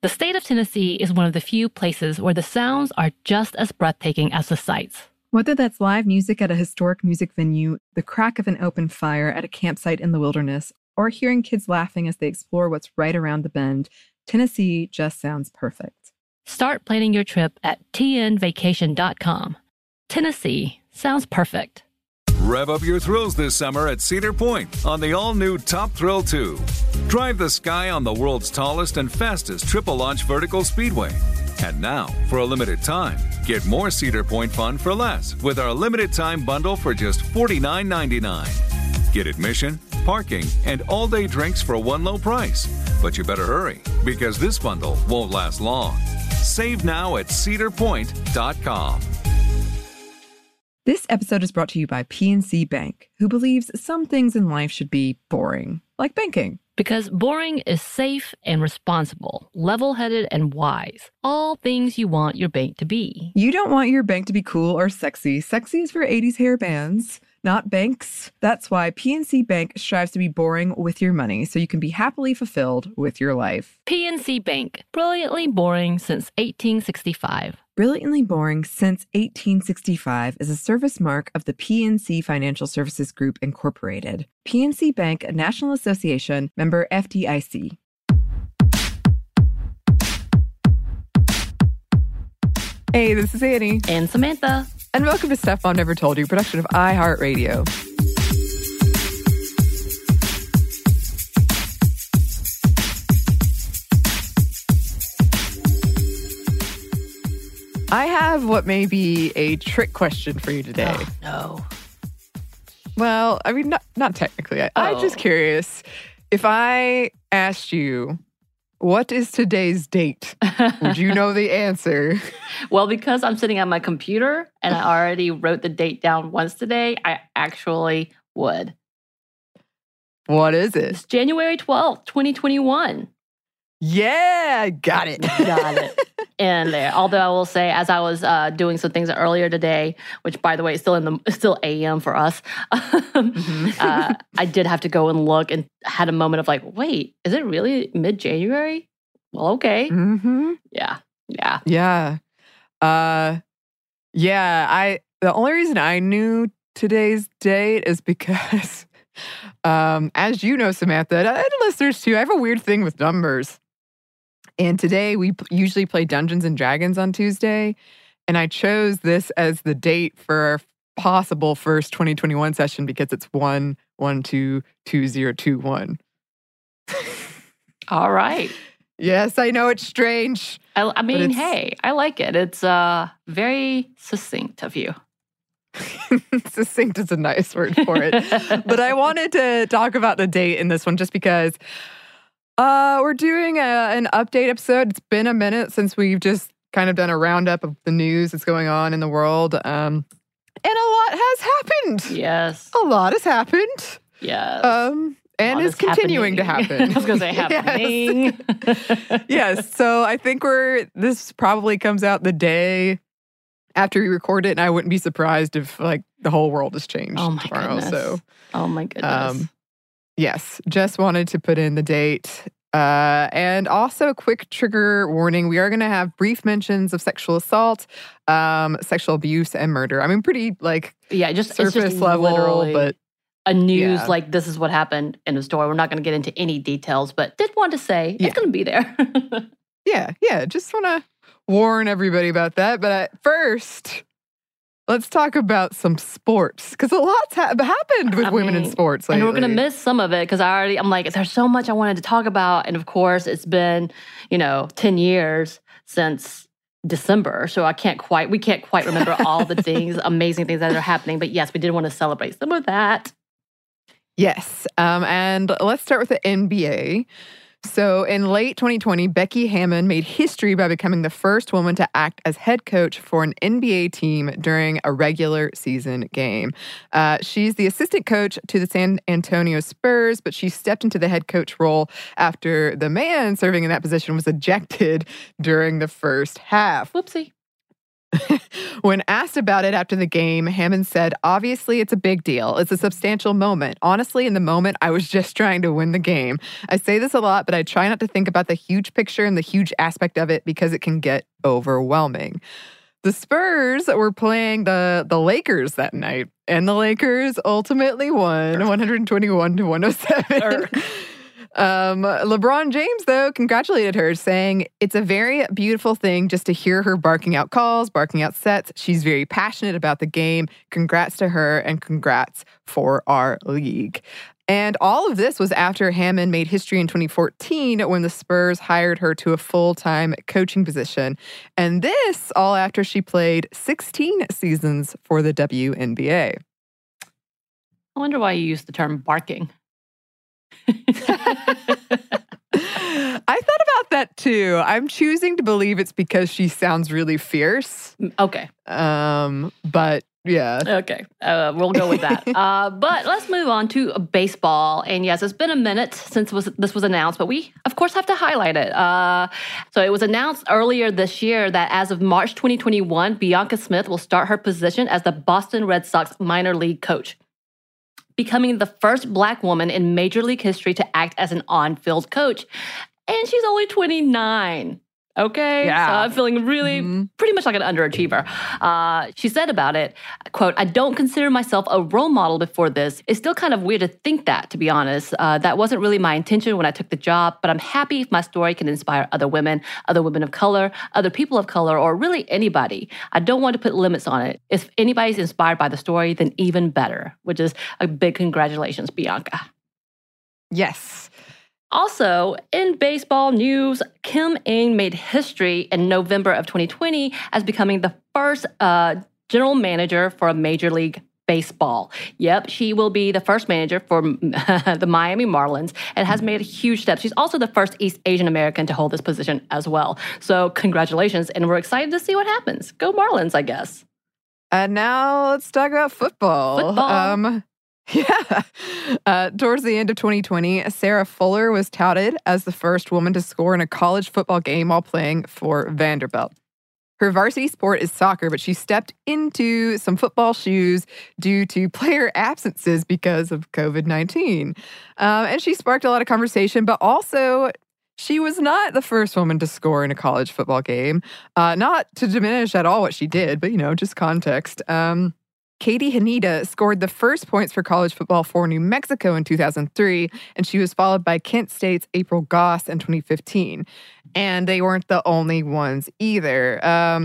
The state of Tennessee is one of the few places where the sounds are just as breathtaking as the sights. Whether that's live music at a historic music venue, the crack of an open fire at a campsite in the wilderness, or hearing kids laughing as they explore what's right around the bend, Tennessee just sounds perfect. Start planning your trip at tnvacation.com. Tennessee sounds perfect. Rev up your thrills this summer at Cedar Point on the all-new Top Thrill 2. Drive the sky on the world's tallest and fastest triple-launch vertical speedway. And now, for a limited time, get more Cedar Point fun for less with our limited-time bundle for just $49.99. Get admission, parking, and all-day drinks for one low price. But you better hurry, because this bundle won't last long. Save now at cedarpoint.com. This episode is brought to you by PNC Bank, who believes some things in life should be boring, like banking. Because boring is safe and responsible, level-headed and wise. All things you want your bank to be. You don't want your bank to be cool or sexy. Sexy is for 80s hair bands, not banks. That's why PNC Bank strives to be boring with your money so you can be happily fulfilled with your life. PNC Bank, brilliantly boring since 1865. Brilliantly Boring Since 1865 is a service mark of the PNC Financial Services Group, Incorporated. PNC Bank, a National Association, member FDIC. Hey, this is Annie. And Samantha. And welcome to Stuff Mom Never Told You, production of iHeartRadio. I have what may be a trick question for you today. Oh, no. Well, I mean, not technically. I'm just curious. If I asked you, what is today's date? Would you know the answer? Well, because I'm sitting at my computer and I already wrote the date down once today, I actually would. What is it? It's January 12th, 2021. Yeah, got it. Got it. In there. Although I will say, as I was doing some things earlier today, which by the way is still AM for us, I did have to go and look and had a moment of like, wait, is it really mid-January? Well, okay. Mm-hmm. Yeah. The only reason I knew today's date is because, as you know, Samantha, and listeners too, I have a weird thing with numbers. And today we usually play Dungeons and Dragons on Tuesday. And I chose this as the date for our possible first 2021 session because it's 1-1-2-2021. All right. Yes, I know it's strange. I mean, hey, I like it. It's very succinct of you. Succinct is a nice word for it. But I wanted to talk about the date in this one just because we're doing an update episode. It's been a minute since we've just kind of done a roundup of the news that's going on in the world. And a lot has happened. Yes. A lot has happened. Yes. And is continuing to happen. I was going to say happening. Yes. So I think this probably comes out the day after we record it, and I wouldn't be surprised if like the whole world has changed tomorrow. Goodness. So, oh my goodness. Yes, just wanted to put in the date. And also a quick trigger warning. We are going to have brief mentions of sexual assault, sexual abuse, and murder. I mean, pretty just surface level, but a news like this is what happened in the story. We're not going to get into any details, but did want to say it's going to be there. Yeah. Just want to warn everybody about that. But first, let's talk about some sports, because a lot's happened with women in sports lately. And we're going to miss some of it because I'm like, there's so much I wanted to talk about. And of course, it's been, 10 years since December. So we can't quite remember all the amazing things that are happening. But yes, we did want to celebrate some of that. Yes. And let's start with the NBA. So in late 2020, Becky Hammon made history by becoming the first woman to act as head coach for an NBA team during a regular season game. She's the assistant coach to the San Antonio Spurs, but she stepped into the head coach role after the man serving in that position was ejected during the first half. Whoopsie. When asked about it after the game, Hammond said, "Obviously, it's a big deal. It's a substantial moment. Honestly, in the moment, I was just trying to win the game. I say this a lot, but I try not to think about the huge picture and the huge aspect of it because it can get overwhelming." The Spurs were playing the Lakers that night, and the Lakers ultimately won 121-107. LeBron James, though, congratulated her, saying, "It's a very beautiful thing just to hear her barking out calls, barking out sets. She's very passionate about the game. Congrats to her and congrats for our league." And all of this was after Hammond made history in 2014 when the Spurs hired her to a full-time coaching position. And this all after she played 16 seasons for the WNBA. I wonder why you used the term barking. I thought about that too. I'm choosing to believe it's because she sounds really fierce. Okay. But yeah. Okay. We'll go with that. But let's move on to baseball. And yes, it's been a minute since this was announced, but we, of course, have to highlight it. So it was announced earlier this year that as of March 2021, Bianca Smith will start her position as the Boston Red Sox minor league coach, becoming the first Black woman in Major League history to act as an on-field coach. And she's only 29. Okay? Yeah. So I'm feeling really pretty much like an underachiever. She said about it, quote, "I don't consider myself a role model before this. It's still kind of weird to think that, to be honest. That wasn't really my intention when I took the job, but I'm happy if my story can inspire other women of color, other people of color, or really anybody. I don't want to put limits on it. If anybody's inspired by the story, then even better," which is a big congratulations, Bianca. Yes. Also, in baseball news, Kim Ng made history in November of 2020 as becoming the first general manager for a Major League Baseball. Yep, she will be the first manager for the Miami Marlins and has made a huge step. She's also the first East Asian American to hold this position as well. So congratulations, and we're excited to see what happens. Go Marlins, I guess. And now let's talk about football. Yeah. Towards the end of 2020, Sarah Fuller was touted as the first woman to score in a college football game while playing for Vanderbilt. Her varsity sport is soccer, but she stepped into some football shoes due to player absences because of COVID-19. And she sparked a lot of conversation, but also she was not the first woman to score in a college football game. Not to diminish at all what she did, but, just context. Katie Haneda scored the first points for college football for New Mexico in 2003, and she was followed by Kent State's April Goss in 2015. And they weren't the only ones either.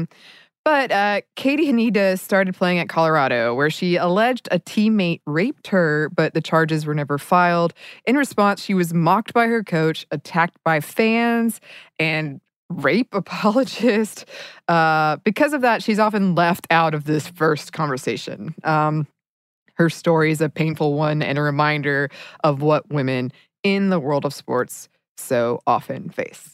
But Katie Haneda started playing at Colorado, where she alleged a teammate raped her, but the charges were never filed. In response, she was mocked by her coach, attacked by fans, and rape apologist. Because of that, she's often left out of this first conversation. Her story is a painful one and a reminder of what women in the world of sports so often face.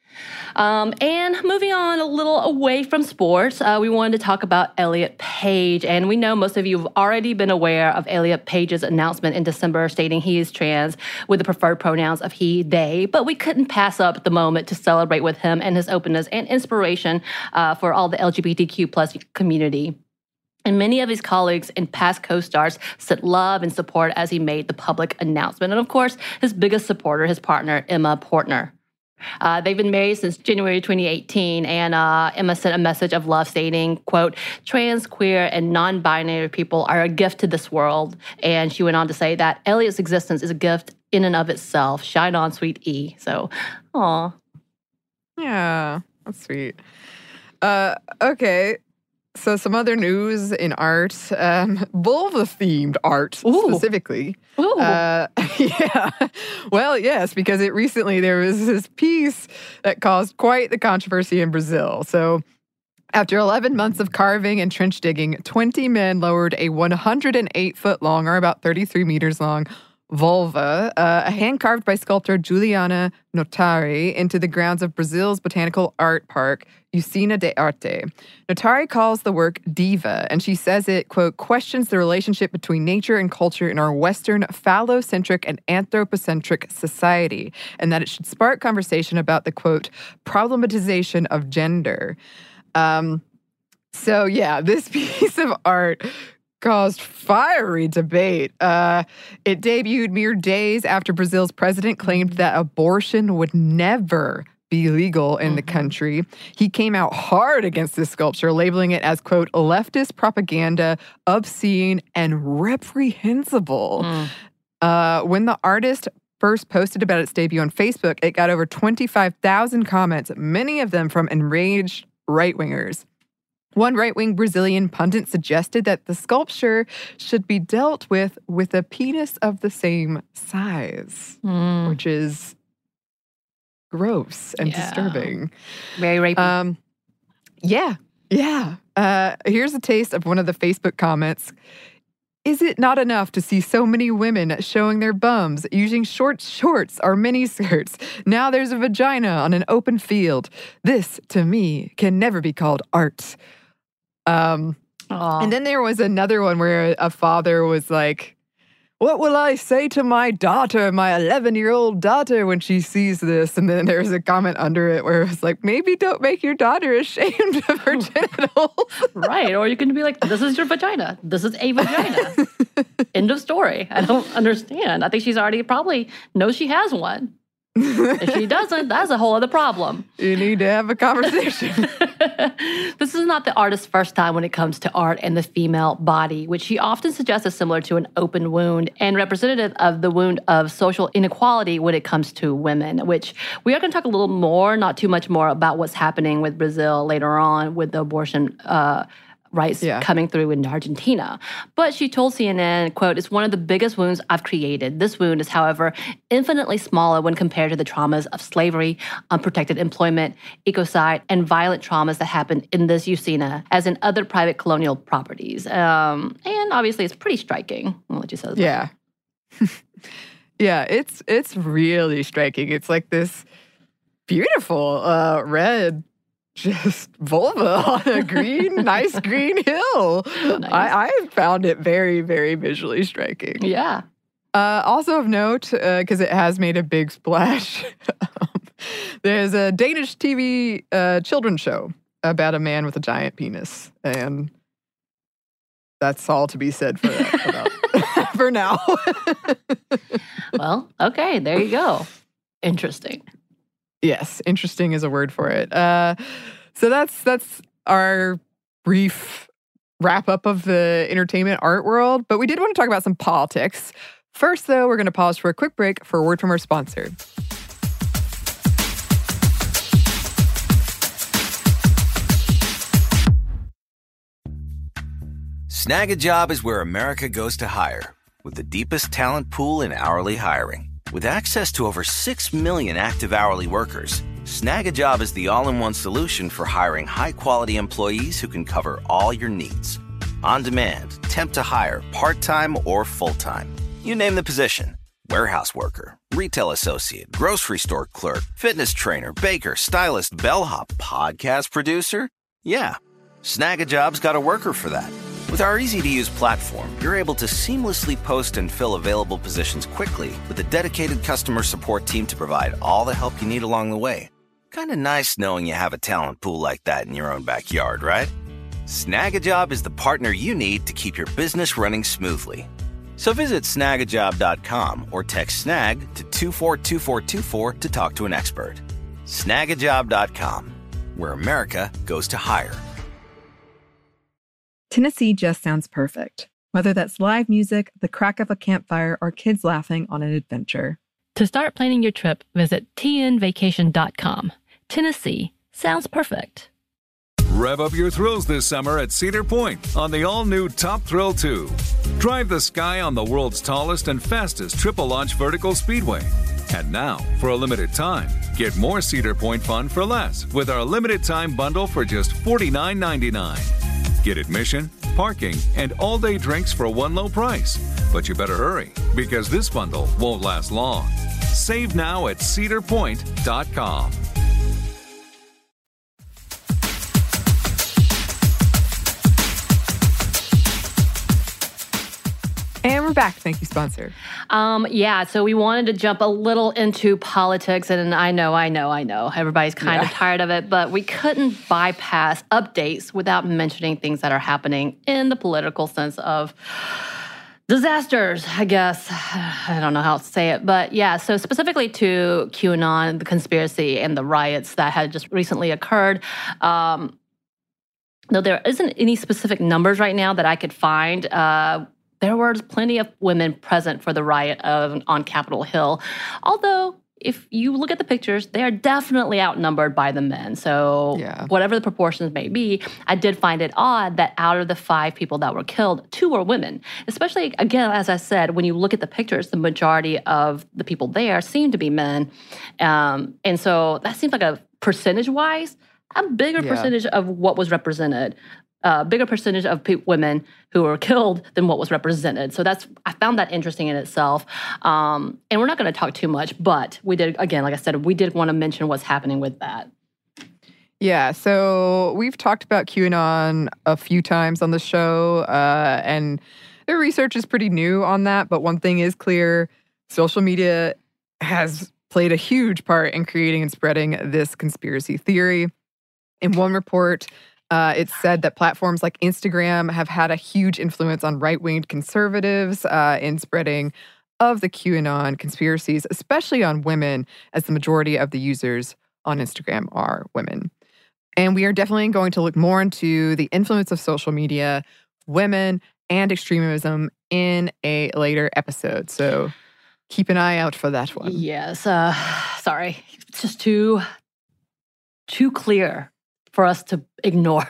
And moving on a little away from sports, we wanted to talk about Elliot Page. And we know most of you have already been aware of Elliot Page's announcement in December stating he is trans with the preferred pronouns of he, they. But we couldn't pass up the moment to celebrate with him and his openness and inspiration for all the LGBTQ plus community. And many of his colleagues and past co-stars sent love and support as he made the public announcement. And of course, his biggest supporter, his partner, Emma Portner. They've been married since January 2018, and Emma sent a message of love stating, quote, "Trans, queer, and non-binary people are a gift to this world." And she went on to say that Elliot's existence is a gift in and of itself. Shine on, sweet E. So, aw. Yeah, that's sweet. Okay. So some other news in art, vulva-themed art specifically. Ooh. Yeah. Well, yes, because there was this piece that caused quite the controversy in Brazil. So after 11 months of carving and trench digging, 20 men lowered a 108-foot long, or about 33 meters long, vulva, hand-carved by sculptor Juliana Notari, into the grounds of Brazil's botanical art park, Usina de Arte. Notari calls the work diva, and she says it, quote, "questions the relationship between nature and culture in our Western phallocentric and anthropocentric society, and that it should spark conversation about the, quote, problematization of gender." So, yeah, this piece of art caused fiery debate. It debuted mere days after Brazil's president claimed that abortion would never be legal in the country. He came out hard against this sculpture, labeling it as, quote, leftist propaganda, obscene, and reprehensible. When the artist first posted about its debut on Facebook, it got over 25,000 comments, many of them from enraged right-wingers. One right-wing Brazilian pundit suggested that the sculpture should be dealt with a penis of the same size, which is gross and disturbing. Very rapey. Here's a taste of one of the Facebook comments. Is it not enough to see so many women showing their bums, using short shorts or mini skirts? Now there's a vagina on an open field. This, to me, can never be called art. And then there was another one where a father was like, what will I say to my daughter, my 11-year-old daughter, when she sees this? And then there's a comment under it where it was like, maybe don't make your daughter ashamed of her genitals. Right. Or you can be like, this is your vagina. This is a vagina. End of story. I don't understand. I think she's already probably knows she has one. If she doesn't, that's a whole other problem. You need to have a conversation. This is not the artist's first time when it comes to art and the female body, which she often suggests is similar to an open wound and representative of the wound of social inequality when it comes to women, which we are going to talk a little more, not too much more, about what's happening with Brazil later on with the abortion rights coming through in Argentina. But she told CNN, quote, it's one of the biggest wounds I've created. This wound is, however, infinitely smaller when compared to the traumas of slavery, unprotected employment, ecocide, and violent traumas that happened in this usina, as in other private colonial properties. And obviously, it's pretty striking. I'll let you say that. Yeah. Yeah, it's really striking. It's like this beautiful red just vulva on a nice green hill. Nice. I found it very, very visually striking. Yeah. Also of note, because it has made a big splash, there's a Danish TV children's show about a man with a giant penis. And that's all to be said for that, for now. Well, okay, there you go. Interesting. Yes, interesting is a word for it. So that's our brief wrap-up of the entertainment art world. But we did want to talk about some politics. First, though, we're going to pause for a quick break for a word from our sponsor. Snag a Job is where America goes to hire, with the deepest talent pool in hourly hiring. With access to over 6 million active hourly workers, Snag a Job is the all-in-one solution for hiring high-quality employees who can cover all your needs. On demand, temp to hire, part-time or full-time. You name the position. Warehouse worker, retail associate, grocery store clerk, fitness trainer, baker, stylist, bellhop, podcast producer. Yeah, Snag a Job's got a worker for that. With our easy-to-use platform, you're able to seamlessly post and fill available positions quickly with a dedicated customer support team to provide all the help you need along the way. Kind of nice knowing you have a talent pool like that in your own backyard, right? Snag a Job is the partner you need to keep your business running smoothly. So visit snagajob.com or text SNAG to 242424 to talk to an expert. Snagajob.com, where America goes to hire. Tennessee just sounds perfect, whether that's live music, the crack of a campfire, or kids laughing on an adventure. To start planning your trip, visit tnvacation.com. Tennessee sounds perfect. Rev up your thrills this summer at Cedar Point on the all-new Top Thrill 2. Drive the sky on the world's tallest and fastest triple-launch vertical speedway. And now, for a limited time, get more Cedar Point fun for less with our limited-time bundle for just $49.99. Get admission, parking, and all-day drinks for one low price. But you better hurry, because this bundle won't last long. Save now at cedarpoint.com. And we're we're back. Thank you, sponsor. So we wanted to jump a little into politics, and I know, everybody's kind of tired of it, but we couldn't bypass updates without mentioning things that are happening in the political sense of disasters, I guess. I don't know how to say it, but yeah, so specifically to QAnon, the conspiracy, and the riots that had just recently occurred. Though there isn't any specific numbers right now that I could find, there were plenty of women present for the riot on Capitol Hill. Although, if you look at the pictures, they are definitely outnumbered by the men. So whatever the proportions may be, I did find it odd that out of the 5 people that were killed, 2 were women. Especially, again, as I said, when you look at the pictures, the majority of the people there seem to be men. And so that seems like a percentage-wise, a bigger percentage of what was represented. Bigger percentage of women who were killed than what was represented. So I found that interesting in itself. And we're not going to talk too much, but we did, again, like I said, we did want to mention what's happening with that. Yeah, so we've talked about QAnon a few times on the show, and their research is pretty new on that. But one thing is clear, social media has played a huge part in creating and spreading this conspiracy theory. In one report, it said that platforms like Instagram have had a huge influence on right-winged conservatives in spreading of the QAnon conspiracies, especially on women, as the majority of the users on Instagram are women. And we are definitely going to look more into the influence of social media, women, and extremism in a later episode. So keep an eye out for that one. Yes. Sorry. It's just too clear for us to ignore.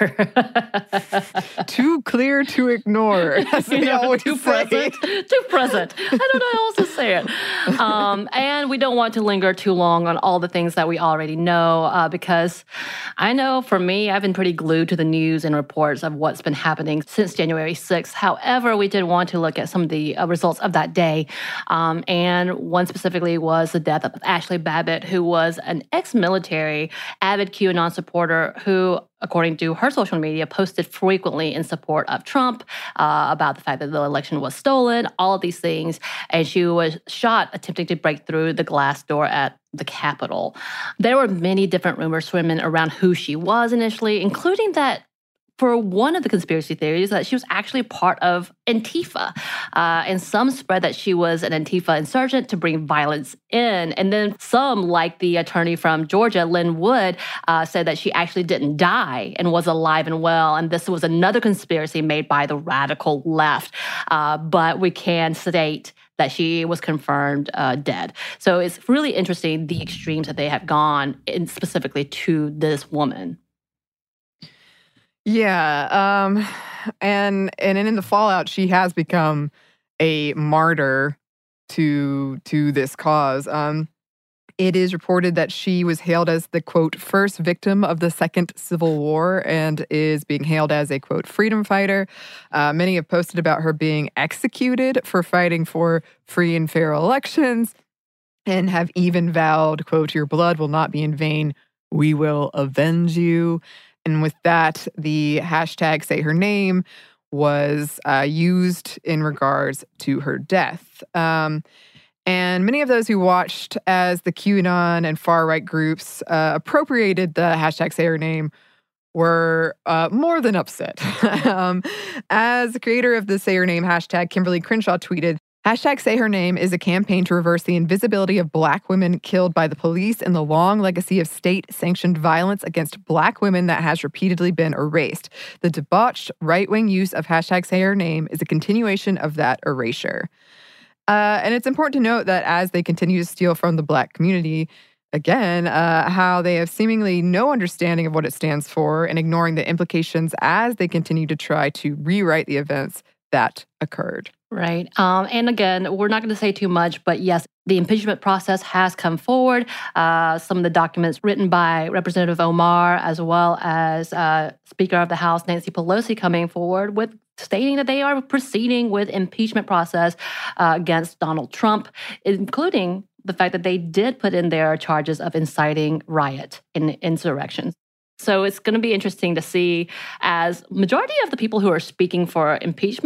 Too clear to ignore. As we always too say. Too present. I don't know how else to say it. And we don't want to linger too long on all the things that we already know, because I know for me, I've been pretty glued to the news and reports of what's been happening since January 6th. However, we did want to look at some of the results of that day. And one specifically was the death of Ashley Babbitt, who was an ex-military, avid QAnon supporter who, according to her social media, posted frequently in support of Trump, about the fact that the election was stolen, all of these things. And she was shot attempting to break through the glass door at the Capitol. There were many different rumors swimming around who she was initially, including that for one of the conspiracy theories that she was actually part of Antifa. And some spread that she was an Antifa insurgent to bring violence in. And then some, like the attorney from Georgia, Lynn Wood, said that she actually didn't die and was alive and well. And this was another conspiracy made by the radical left. But we can state that she was confirmed dead. So it's really interesting the extremes that they have gone, in specifically to this woman. Yeah, and in the fallout, she has become a martyr to this cause. It is reported that she was hailed as the, quote, first victim of the Second Civil War and is being hailed as a, quote, freedom fighter. Many have posted about her being executed for fighting for free and fair elections and have even vowed, quote, your blood will not be in vain. We will avenge you. And with that, the hashtag Say Her Name was used in regards to her death. And many of those who watched as the QAnon and far-right groups appropriated the hashtag Say Her Name were more than upset. As the creator of the Say Her Name hashtag, Kimberly Crenshaw, tweeted, hashtag Say Her Name is a campaign to reverse the invisibility of Black women killed by the police and the long legacy of state-sanctioned violence against Black women that has repeatedly been erased. The debauched right-wing use of hashtag Say Her Name is a continuation of that erasure. And it's important to note that as they continue to steal from the Black community, again, how they have seemingly no understanding of what it stands for and ignoring the implications as they continue to try to rewrite the events that occurred. Right. And again, we're not going to say too much, but yes, the impeachment process has come forward. Some of the documents written by Representative Omar, as well as Speaker of the House Nancy Pelosi, coming forward with stating that they are proceeding with impeachment process against Donald Trump, including the fact that they did put in their charges of inciting riot and insurrections. So it's going to be interesting to see, as majority of the people who are speaking for impeachment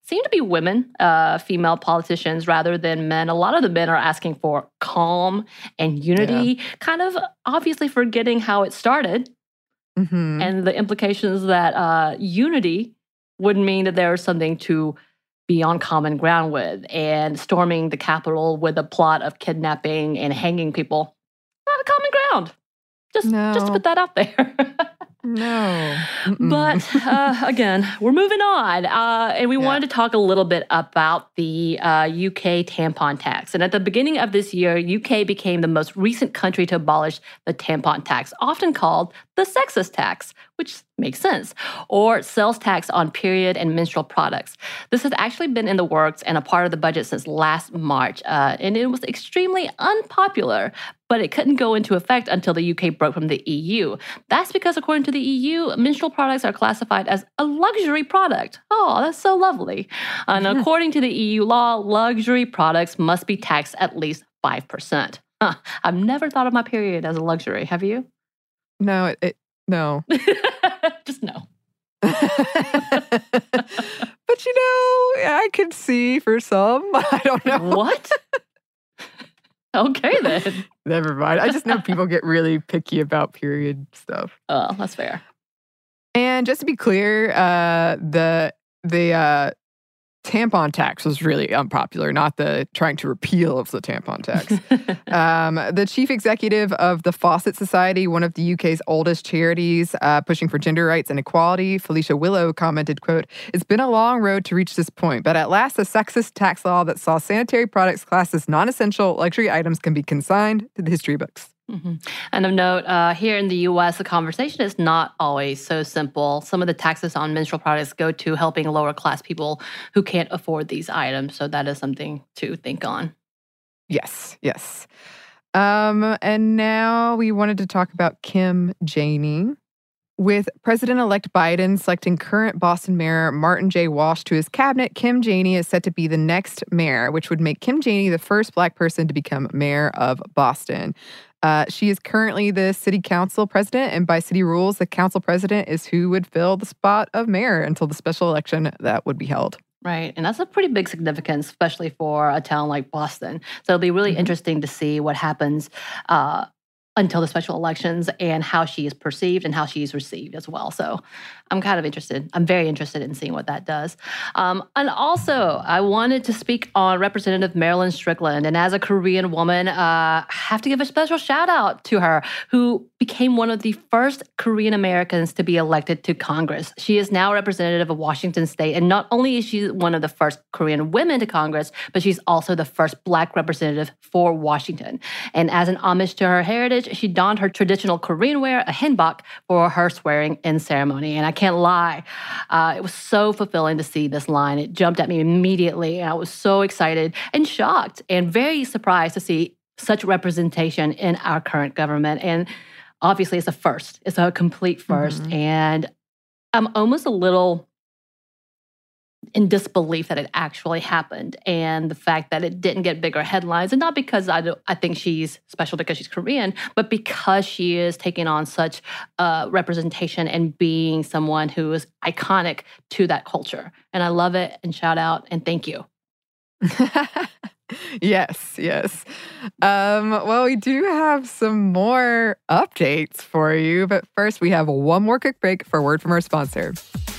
seem to be women, female politicians, rather than men. A lot of the men are asking for calm and unity, kind of obviously forgetting how it started and the implications that unity would mean that there's something to be on common ground with. And storming the Capitol with a plot of kidnapping and hanging people, not a common ground. Just to put that out there. No. But again, we're moving on. And we wanted to talk a little bit about the UK tampon tax. And at the beginning of this year, UK became the most recent country to abolish the tampon tax, often called the sexist tax, which makes sense, or sales tax on period and menstrual products. This has actually been in the works and a part of the budget since last March. And it was extremely unpopular, but it couldn't go into effect until the UK broke from the EU. That's because, according to the EU, menstrual products are classified as a luxury product. Oh, that's so lovely. And according to the EU law, luxury products must be taxed at least 5%. I've never thought of my period as a luxury. Have you? No, no. Just no. But I could see for some. I don't know. What? Okay, then. Never mind. I just know people get really picky about period stuff. Oh, that's fair. And just to be clear, the tampon tax was really unpopular, not the trying to repeal of the tampon tax. The chief executive of the Fawcett Society, one of the UK's oldest charities pushing for gender rights and equality, Felicia Willow, commented, quote, "It's been a long road to reach this point, but at last a sexist tax law that saw sanitary products classed as non-essential luxury items can be consigned to the history books." And of note, here in the U.S., the conversation is not always so simple. Some of the taxes on menstrual products go to helping lower-class people who can't afford these items, so that is something to think on. Yes. And now we wanted to talk about Kim Janey. With President-elect Biden selecting current Boston Mayor Martin J. Walsh to his cabinet, Kim Janey is set to be the next mayor, which would make Kim Janey the first Black person to become mayor of Boston. She is currently the city council president, and by city rules, the council president is who would fill the spot of mayor until the special election that would be held. Right. And that's a pretty big significance, especially for a town like Boston. So it'll be really interesting to see what happens until the special elections and how she is perceived and how she is received as well. So I'm kind of interested. I'm very interested in seeing what that does. And also, I wanted to speak on Representative Marilyn Strickland. And as a Korean woman, I have to give a special shout out to her, who became one of the first Korean Americans to be elected to Congress. She is now a representative of Washington State. And not only is she one of the first Korean women to Congress, but she's also the first Black representative for Washington. And as an homage to her heritage, she donned her traditional Korean wear, a hanbok, for her swearing-in ceremony. And I can't lie, it was so fulfilling to see this line. It jumped at me immediately, and I was so excited and shocked and very surprised to see such representation in our current government. And obviously, it's a first. It's a complete first. And I'm almost a little in disbelief that it actually happened, and the fact that it didn't get bigger headlines. And not because I think she's special because she's Korean, but because she is taking on such representation and being someone who is iconic to that culture. And I love it, and shout out and thank you. Yes. Well, we do have some more updates for you, but first we have one more quick break for a word from our sponsor.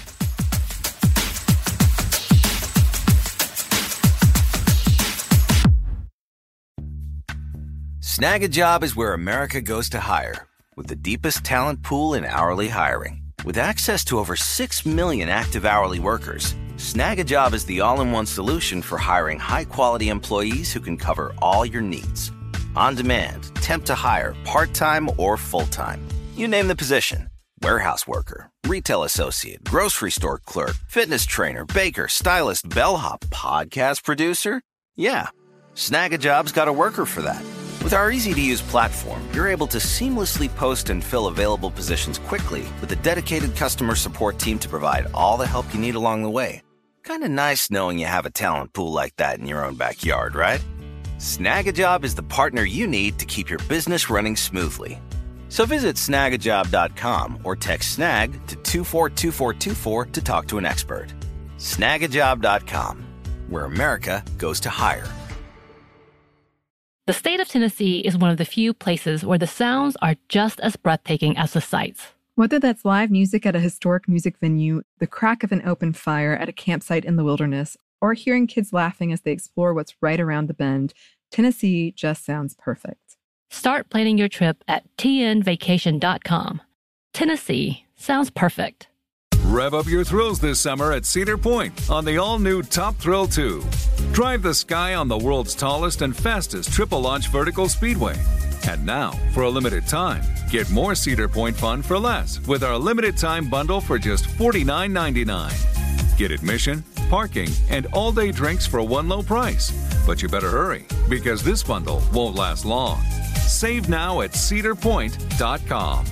Snag a Job is where America goes to hire, with the deepest talent pool in hourly hiring. With access to over 6 million active hourly workers, Snag a Job is the all-in-one solution for hiring high-quality employees who can cover all your needs. On demand, temp to hire, part-time or full-time. You name the position. Warehouse worker, retail associate, grocery store clerk, fitness trainer, baker, stylist, bellhop, podcast producer. Yeah, Snag a Job's got a worker for that. With our easy-to-use platform, you're able to seamlessly post and fill available positions quickly with a dedicated customer support team to provide all the help you need along the way. Kind of nice knowing you have a talent pool like that in your own backyard, right? Snag a Job is the partner you need to keep your business running smoothly. So visit snagajob.com or text snag to 242424 to talk to an expert. Snagajob.com, where America goes to hire. The state of Tennessee is one of the few places where the sounds are just as breathtaking as the sights. Whether that's live music at a historic music venue, the crack of an open fire at a campsite in the wilderness, or hearing kids laughing as they explore what's right around the bend, Tennessee just sounds perfect. Start planning your trip at tnvacation.com. Tennessee sounds perfect. Rev up your thrills this summer at Cedar Point on the all-new Top Thrill 2. Drive the sky on the world's tallest and fastest triple-launch vertical speedway. And now, for a limited time, get more Cedar Point fun for less with our limited-time bundle for just $49.99. Get admission, parking, and all-day drinks for one low price. But you better hurry, because this bundle won't last long. Save now at cedarpoint.com.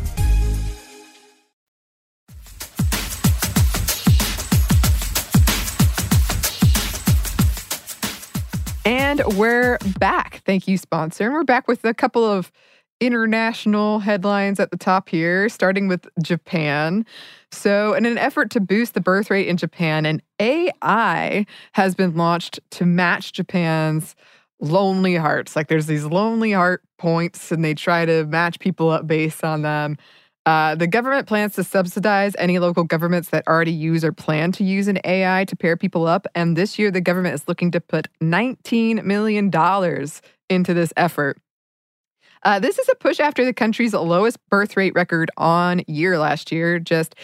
And we're back. Thank you, sponsor. And we're back with a couple of international headlines at the top here, starting with Japan. So, in an effort to boost the birth rate in Japan, an AI has been launched to match Japan's lonely hearts. Like, there's these lonely heart points, and they try to match people up based on them. The government plans to subsidize any local governments that already use or plan to use an AI to pair people up. And this year, the government is looking to put $19 million into this effort. This is a push after the country's lowest birth rate record on year last year, just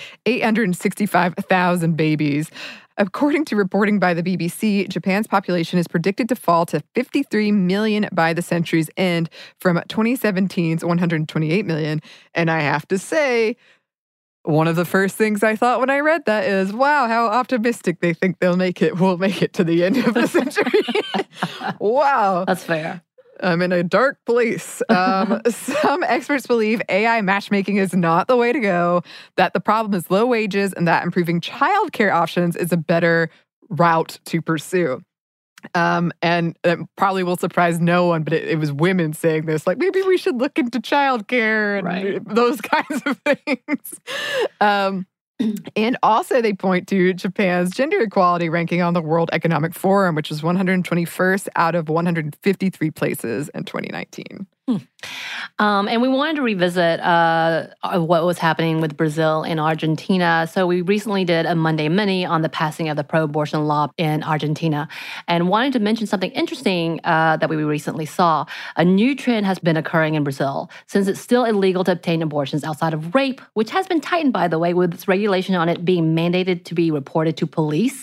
865,000 babies. According to reporting by the BBC, Japan's population is predicted to fall to 53 million by the century's end from 2017's 128 million. And I have to say, one of the first things I thought when I read that is, wow, how optimistic they think we'll make it to the end of the century. Wow. That's fair. I'm in a dark place. Some experts believe AI matchmaking is not the way to go, that the problem is low wages, and that improving childcare options is a better route to pursue. And it probably will surprise no one, but it was women saying this, like, maybe we should look into childcare and those kinds of things. And also they point to Japan's gender equality ranking on the World Economic Forum, which was 121st out of 153 places in 2019. And we wanted to revisit what was happening with Brazil and Argentina. So we recently did a Monday Mini on the passing of the pro-abortion law in Argentina, and wanted to mention something interesting that we recently saw. A new trend has been occurring in Brazil, since it's still illegal to obtain abortions outside of rape, which has been tightened, by the way, with its regulation on it being mandated to be reported to police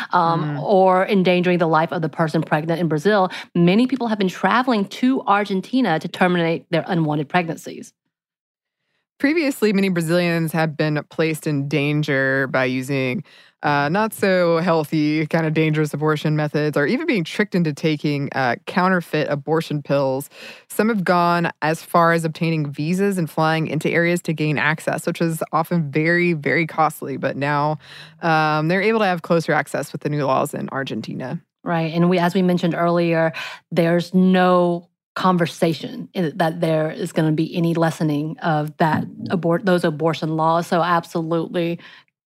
or endangering the life of the person pregnant in Brazil. Many people have been traveling to Argentina to terminate their unwanted pregnancies. Previously, many Brazilians have been placed in danger by using not so healthy, kind of dangerous abortion methods, or even being tricked into taking counterfeit abortion pills. Some have gone as far as obtaining visas and flying into areas to gain access, which is often very, very costly. But now they're able to have closer access with the new laws in Argentina. Right. And as we mentioned earlier, there's no conversation that there is going to be any lessening of those abortion laws. So absolutely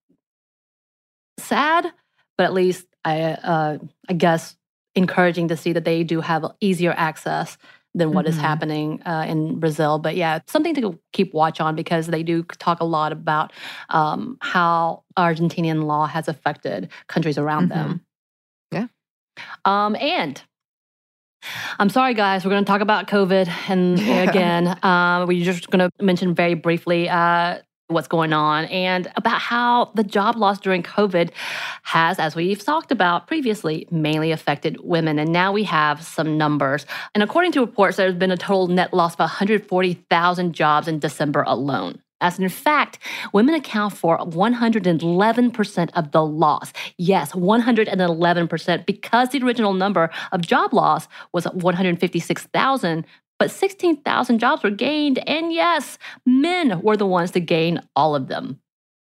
sad, but at least I guess encouraging to see that they do have easier access than what is happening in Brazil. But yeah, something to keep watch on, because they do talk a lot about how Argentinian law has affected countries around them. Yeah. And I'm sorry, guys, we're going to talk about COVID. And again, we're just going to mention very briefly what's going on and about how the job loss during COVID has, as we've talked about previously, mainly affected women. And now we have some numbers. And according to reports, there's been a total net loss of 140,000 jobs in December alone. As in fact, women account for 111% of the loss. Yes, 111%, because the original number of job loss was 156,000, but 16,000 jobs were gained. And yes, men were the ones to gain all of them.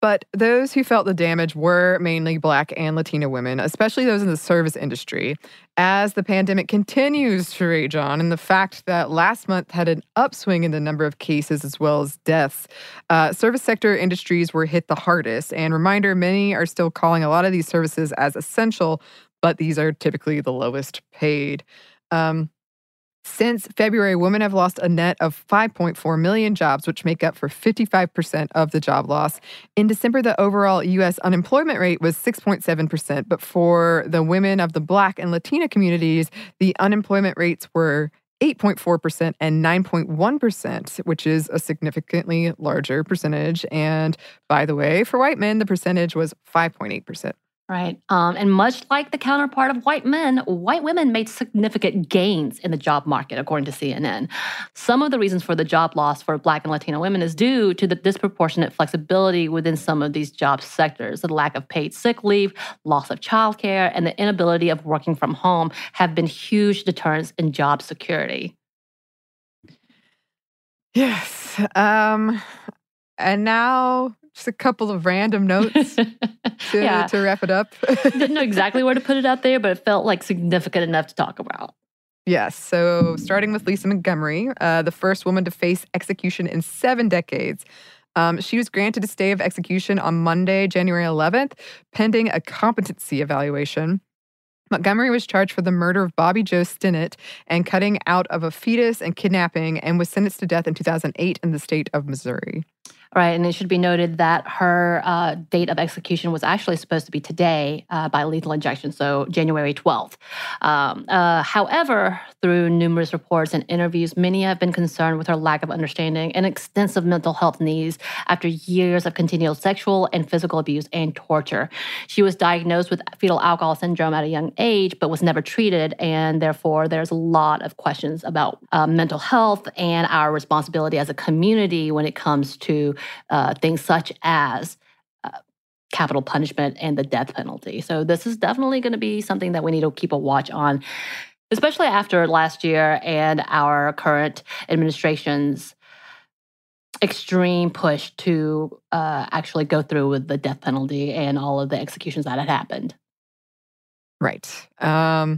But those who felt the damage were mainly Black and Latina women, especially those in the service industry, as the pandemic continues to rage on. And the fact that last month had an upswing in the number of cases as well as deaths, service sector industries were hit the hardest. And reminder, many are still calling a lot of these services as essential, but these are typically the lowest paid. Since February, women have lost a net of 5.4 million jobs, which make up for 55% of the job loss. In December, the overall U.S. unemployment rate was 6.7%, but for the women of the Black and Latina communities, the unemployment rates were 8.4% and 9.1%, which is a significantly larger percentage. And by the way, for white men, the percentage was 5.8%. Right. And much like the counterpart of white men, white women made significant gains in the job market, according to CNN. Some of the reasons for the job loss for Black and Latino women is due to the disproportionate flexibility within some of these job sectors. The lack of paid sick leave, loss of childcare, and the inability of working from home have been huge deterrents in job security. Yes. And now just a couple of random notes to wrap it up. Didn't know exactly where to put it out there, but it felt like significant enough to talk about. Yes. So starting with Lisa Montgomery, the first woman to face execution in 7 decades. She was granted a stay of execution on Monday, January 11th, pending a competency evaluation. Montgomery was charged for the murder of Bobby Joe Stinnett and cutting out of a fetus and kidnapping, and was sentenced to death in 2008 in the state of Missouri. Right, and it should be noted that her date of execution was actually supposed to be today by lethal injection, so January 12th. However, through numerous reports and interviews, many have been concerned with her lack of understanding and extensive mental health needs after years of continual sexual and physical abuse and torture. She was diagnosed with fetal alcohol syndrome at a young age, but was never treated, and therefore there's a lot of questions about mental health and our responsibility as a community when it comes to things such as capital punishment and the death penalty. So this is definitely going to be something that we need to keep a watch on, especially after last year and our current administration's extreme push to actually go through with the death penalty and all of the executions that had happened. Right. But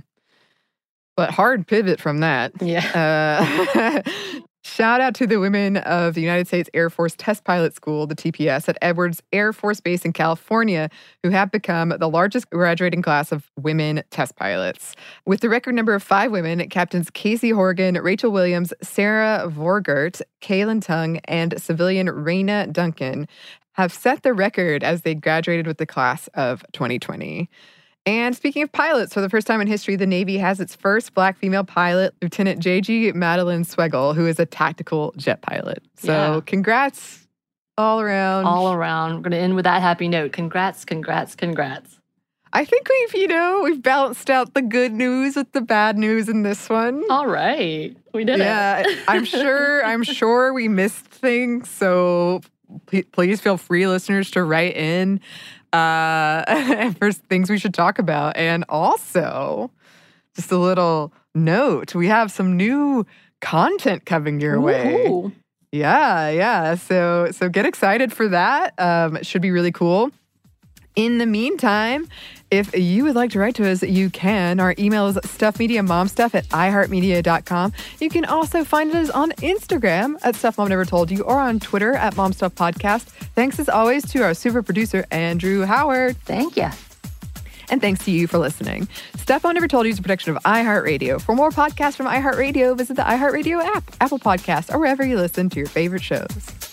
hard pivot from that. Yeah. Shout out to the women of the United States Air Force Test Pilot School, the TPS, at Edwards Air Force Base in California, who have become the largest graduating class of women test pilots. With the record number of 5 women, Captains Casey Horgan, Rachel Williams, Sarah Vorgert, Kaylin Tung, and civilian Raina Duncan have set the record as they graduated with the class of 2020. And speaking of pilots, for the first time in history, the Navy has its first Black female pilot, Lieutenant J.G. Madeline Swegel, who is a tactical jet pilot. So congrats all around. All around. We're going to end with that happy note. Congrats, congrats, congrats. I think we've balanced out the good news with the bad news in this one. All right. We did it. Yeah, I'm sure we missed things. So please feel free, listeners, to write in for things we should talk about. And also, just a little note, we have some new content coming your way. Ooh. Yeah. So get excited for that. It should be really cool. In the meantime, if you would like to write to us, you can. Our email is stuffmediamomstuff@iheartmedia.com. You can also find us on Instagram at Stuff Mom Never Told You, or on Twitter at MomStuffPodcast. Thanks as always to our super producer, Andrew Howard. Thank you. And thanks to you for listening. Stuff Mom Never Told You is a production of iHeartRadio. For more podcasts from iHeartRadio, visit the iHeartRadio app, Apple Podcasts, or wherever you listen to your favorite shows.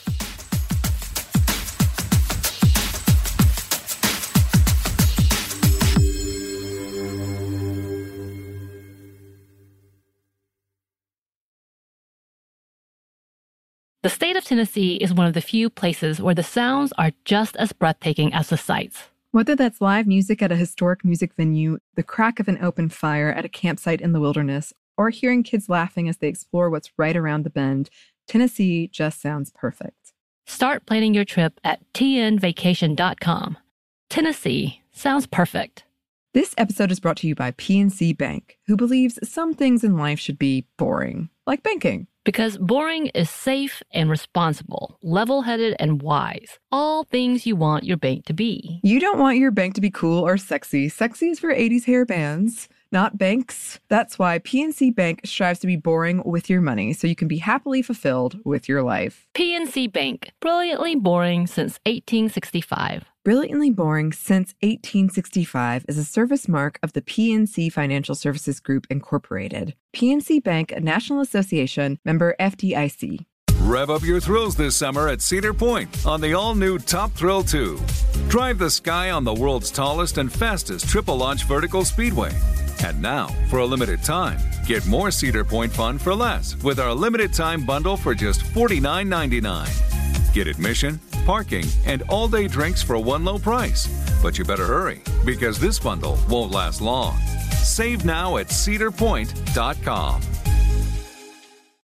The state of Tennessee is one of the few places where the sounds are just as breathtaking as the sights. Whether that's live music at a historic music venue, the crack of an open fire at a campsite in the wilderness, or hearing kids laughing as they explore what's right around the bend, Tennessee just sounds perfect. Start planning your trip at tnvacation.com. Tennessee sounds perfect. This episode is brought to you by PNC Bank, who believes some things in life should be boring, like banking. Because boring is safe and responsible, level-headed and wise. All things you want your bank to be. You don't want your bank to be cool or sexy. Sexy is for 80s hair bands, not banks. That's why PNC Bank strives to be boring with your money so you can be happily fulfilled with your life. PNC Bank, brilliantly boring since 1865. Brilliantly Boring Since 1865 is a service mark of the PNC Financial Services Group, Incorporated. PNC Bank, a National Association, member FDIC. Rev up your thrills this summer at Cedar Point on the all-new Top Thrill 2. Drive the sky on the world's tallest and fastest triple-launch vertical speedway. And now, for a limited time, get more Cedar Point fun for less with our limited-time bundle for just $49.99. Get admission, parking, and all-day drinks for one low price. But you better hurry, because this bundle won't last long. Save now at cedarpoint.com.